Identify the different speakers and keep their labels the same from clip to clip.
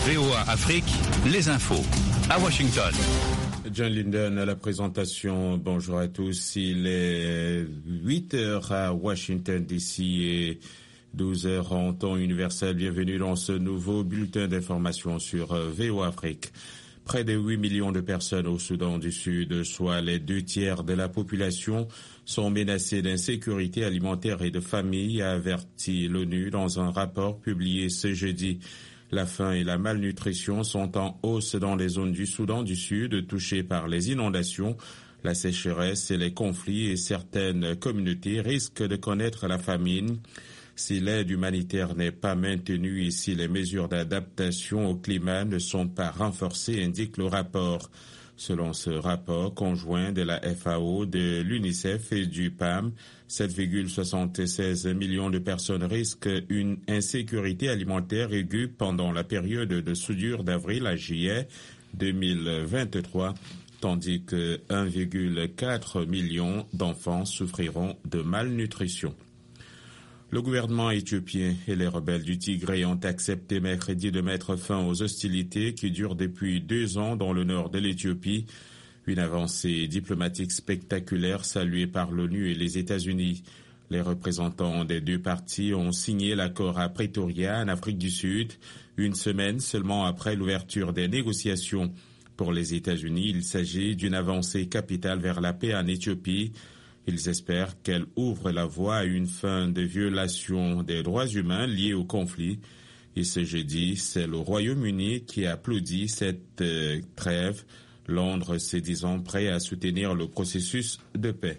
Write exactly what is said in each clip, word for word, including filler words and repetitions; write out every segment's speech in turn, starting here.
Speaker 1: V O A Afrique, les infos à Washington.
Speaker 2: John Linden à la présentation. Bonjour à tous. Il est huit heures à Washington D C et douze heures en temps universel. Bienvenue dans ce nouveau bulletin d'information sur V O A Afrique. Près de huit millions de personnes au Soudan du Sud, soit les deux tiers de la population, sont menacées d'insécurité alimentaire et de famine, a averti l'ONU dans un rapport publié ce jeudi. La faim et la malnutrition sont en hausse dans les zones du Soudan du Sud touchées par les inondations, la sécheresse et les conflits, et certaines communautés risquent de connaître la famine si l'aide humanitaire n'est pas maintenue et si les mesures d'adaptation au climat ne sont pas renforcées, indique le rapport. Selon ce rapport conjoint de la F A O, de l'UNICEF et du P A M, sept virgule soixante-seize millions de personnes risquent une insécurité alimentaire aiguë pendant la période de soudure d'avril à juillet deux mille vingt-trois, tandis que un virgule quatre million d'enfants souffriront de malnutrition. Le gouvernement éthiopien et les rebelles du Tigré ont accepté mercredi de mettre fin aux hostilités qui durent depuis deux ans dans le nord de l'Éthiopie. Une avancée diplomatique spectaculaire saluée par l'ONU et les États-Unis. Les représentants des deux parties ont signé l'accord à Pretoria, en Afrique du Sud, une semaine seulement après l'ouverture des négociations. Pour les États-Unis, il s'agit d'une avancée capitale vers la paix en Éthiopie. Ils espèrent qu'elle ouvre la voie à une fin de violation des droits humains liés au conflit. Et ce jeudi, c'est le Royaume-Uni qui applaudit cette euh, trêve, Londres se disant prêt à soutenir le processus de paix.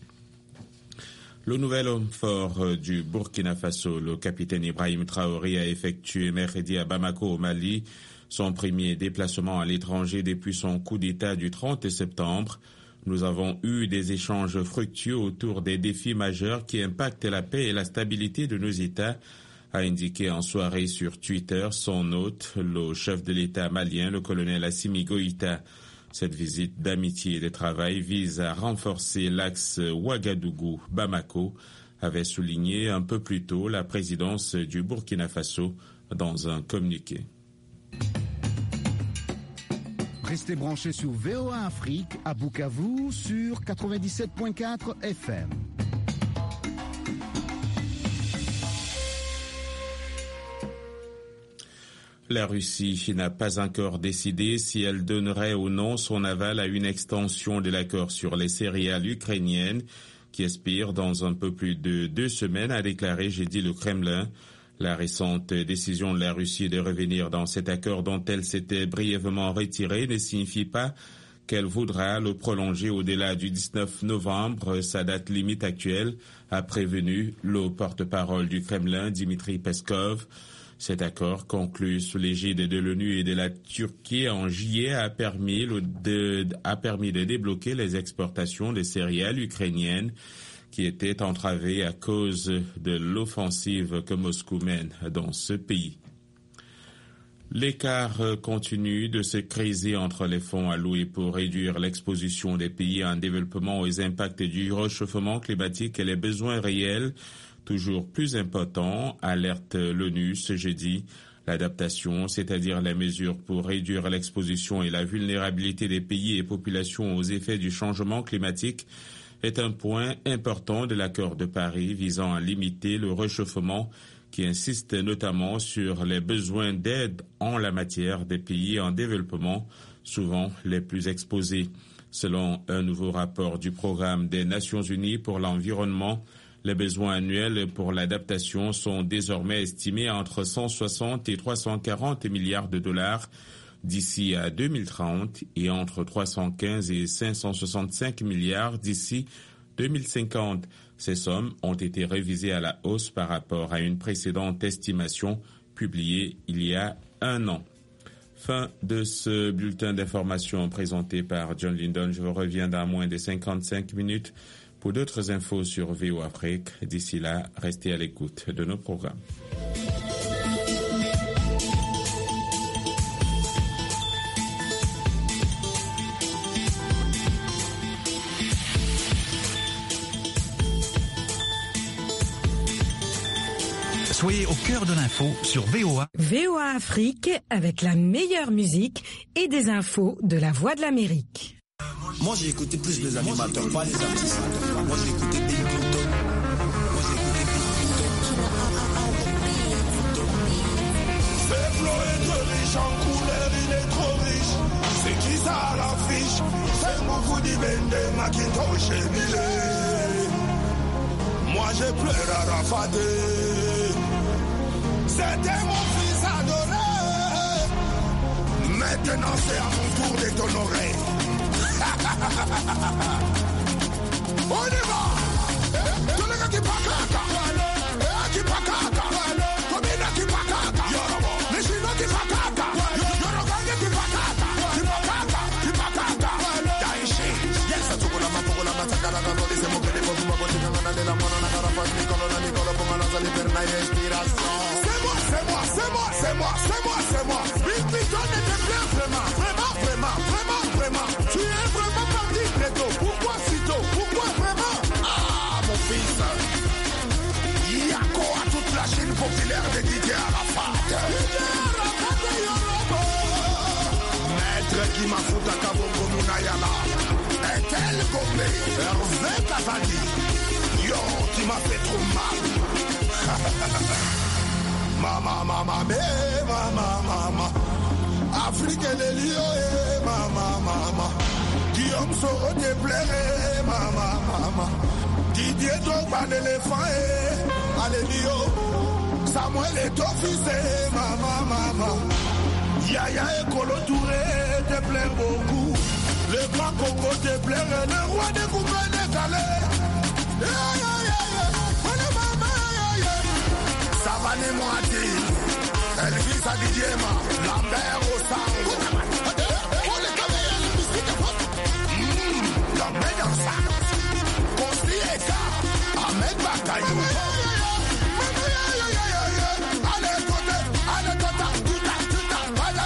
Speaker 2: Le nouvel homme fort du Burkina Faso, le capitaine Ibrahim Traoré, a effectué mercredi à Bamako au Mali son premier déplacement à l'étranger depuis son coup d'État du trente septembre. Nous avons eu des échanges fructueux autour des défis majeurs qui impactent la paix et la stabilité de nos États, a indiqué en soirée sur Twitter son hôte, le chef de l'État malien, le colonel Assimi Goïta. Cette visite d'amitié et de travail vise à renforcer l'axe Ouagadougou-Bamako, avait souligné un peu plus tôt la présidence du Burkina Faso dans un communiqué.
Speaker 3: Restez branchés sur V O A Afrique à Bukavu sur quatre-vingt-dix-sept virgule quatre F M.
Speaker 2: La Russie n'a pas encore décidé si elle donnerait ou non son aval à une extension de l'accord sur les céréales ukrainiennes qui expire dans un peu plus de deux semaines, a déclaré jeudi le Kremlin. La récente décision de la Russie de revenir dans cet accord dont elle s'était brièvement retirée ne signifie pas qu'elle voudra le prolonger au-delà du dix-neuf novembre, sa date limite actuelle, a prévenu le porte-parole du Kremlin, Dmitri Peskov. Cet accord, conclu sous l'égide de l'ONU et de la Turquie en juillet, a permis, le de, a permis de débloquer les exportations de céréales ukrainiennes qui était entravé à cause de l'offensive que Moscou mène dans ce pays. L'écart continue de se creuser entre les fonds alloués pour réduire l'exposition des pays en développement aux impacts du réchauffement climatique et les besoins réels, toujours plus importants, alerte l'ONU ce jeudi. L'adaptation, c'est-à-dire les mesures pour réduire l'exposition et la vulnérabilité des pays et populations aux effets du changement climatique, est un point important de l'accord de Paris visant à limiter le réchauffement qui insiste notamment sur les besoins d'aide en la matière des pays en développement, souvent les plus exposés. Selon un nouveau rapport du programme des Nations Unies pour l'environnement, les besoins annuels pour l'adaptation sont désormais estimés entre cent soixante et trois cent quarante milliards de dollars d'ici à deux mille trente et entre trois cent quinze et cinq cent soixante-cinq milliards d'ici deux mille cinquante. Ces sommes ont été révisées à la hausse par rapport à une précédente estimation publiée il y a un an. Fin de ce bulletin d'information présenté par John Linden. Je vous reviens dans moins de cinquante-cinq minutes pour d'autres infos sur V O A Afrique. D'ici là, restez à l'écoute de nos programmes.
Speaker 1: Soyez au cœur de l'info sur V O A.
Speaker 4: V O A Afrique avec la meilleure musique et des infos de la Voix de l'Amérique.
Speaker 5: Moi j'ai écouté plus les animateurs, pas les artistes. Moi j'ai écouté Bill Clinton. Moi j'ai écouté Bill Clinton.
Speaker 6: C'est Flo est trop riche en couleur, il est trop riche. C'est qui ça à l'affiche? C'est beaucoup d'Ibende, Macintosh et Millet. Moi j'ai pleuré à Rafaté. C'était mon fils adoré. Maintenant c'est à mon tour de t'honorer. On y va. Tous les gars qui pakaka. Qui pakaka. Combien qui pakaka. Les Chinois qui pakaka. Yorogane qui pakaka. Qui pakaka. Qui pakaka. Daishi. Yes, à tout le monde pour la massacre. C'est mon bébé pour vous m'aborder dans la de la mona. La carapace, Nicolas, Nicolas, pour m'annoncer l'hypernaï inspiration. C'est moi, c'est moi, c'est moi, c'est moi, c'est moi, c'est moi. Bill Clinton était bien vraiment, vraiment, vraiment, vraiment, vraiment. Tu es vraiment parti très tôt. Pourquoi si tôt? Pourquoi vraiment? Ah, mon fils. Yako à toute la Chine populaire de Didier Arafat. Didier Arafat et Yorobo. Maître Kimafuta Kabongo Munayala. Etel Gombe. Hervé Kazali. Yo, tu m'as fait trop mal. Mama, mama, me, mama, mama. Afrique et les lieux, mama, mama. Guillaume Soro te plairait, mama, mama. Didier Drogba l'éléphant, allez, Dio. Samuel est officier, mama, mama. Yaya et Kolo Touré te plaît beaucoup. Le grand Congo te plairait, le roi des coupés décalés. Yeah, yeah, yeah, yeah. Savane Moati, Elvis Adidiema, Lambert Osango. La meilleure salle. Consti Eka, Ahmed Bakayou. Allez, côté, allez, tata, tuta, tuta, voilà.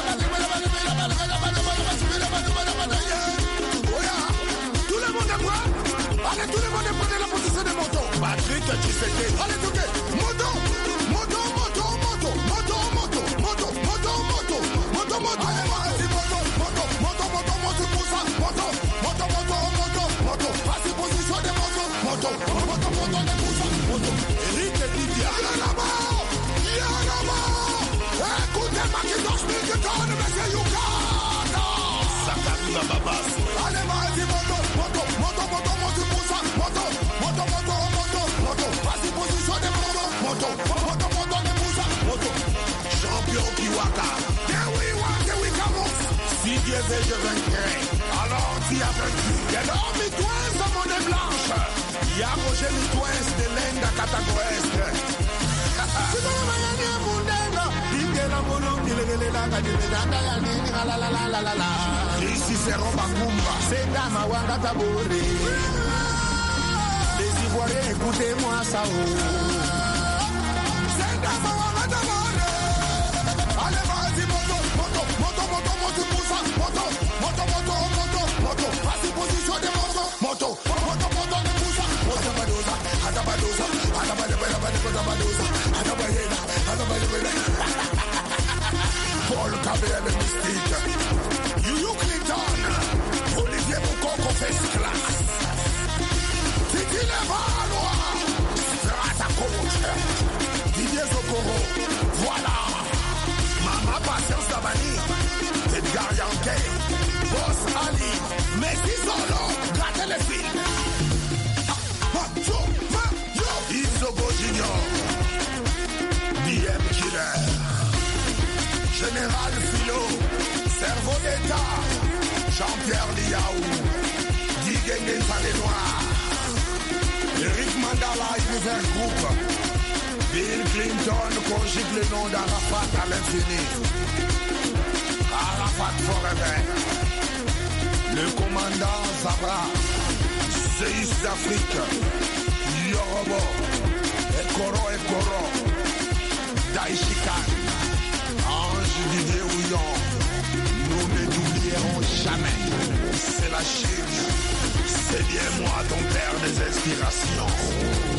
Speaker 6: Tout le monde est prêt. Allez, tout le monde est prêt de la position des motos. Patrick, tu sais que. Allez, tout le monde. Moto, moto, moto, moto, moto, moto, moto, moto, moto, moto, moto, moto, moto, moto, moto, pour ça, moto, moto, moto, moto, moto, passe position des motos, moto, moto, moto, des pour ça, moto. Eric Didia, il y a là-bas, il y a là-bas. Écoutez, Macintosh, Milton, monsieur Yukata. Sakarina Babas. Allez, vas-y, moto, moto, moto, moto, moto, pour ça, moto, moto, moto, moto, moto, passe position des motos. Moto, moto, moto, de Moussa, moto. Champion Kiwaka. There we want, there we come. Si Dieu veut, je vaincrai. Alors, tu as vaincu. Y'a l'or Mitouens de monnaie blanche. Y'a Roger Mitouens de l'Inde à Catagoest. C'est dans la manière de Moundena. Dike la moulon, il est là, il est là, il est là, la la la la la la. Ici c'est Robakumba. C'est Dama Wanga Tabori. Les Ivoiriens, écoutez-moi ça. Allez, vas-y, moto, moto, moto, moto, moto, pour ça, moto, moto, moto, moto, moto, vas-y, position des motos, moto, moto, moto, de pour ça, moto, badoza, adabadoza, adabadoza, adabadoza, adabadoza, adabadoza, Paul Cabell, le mystique, Yuyu Clinton, Olivier Moukoko, first class, Titi Levalois, Strata Coach, Didier Zokoro, voilà. Mama Patience Dabani, Edgar Yankee, Boss Ali, Messi Solo, grattez les fils. Macho, Macho, Isobo Junior, B M Killer, Général Philo, Cerveau d'État, Jean-Pierre Liaou, Digenge Salénois, Eric Mandala, Univers Group. Bill Clinton conjugue le nom d'Arafat à l'infini. Arafat forever. Le commandant Zabra, Zeus d'Afrique, Yorobo, Ekoro Ekoro, Daishikan, Ange Didier Houillon. Nous ne t'oublierons jamais. C'est la Chine. C'est bien moi ton père des inspirations.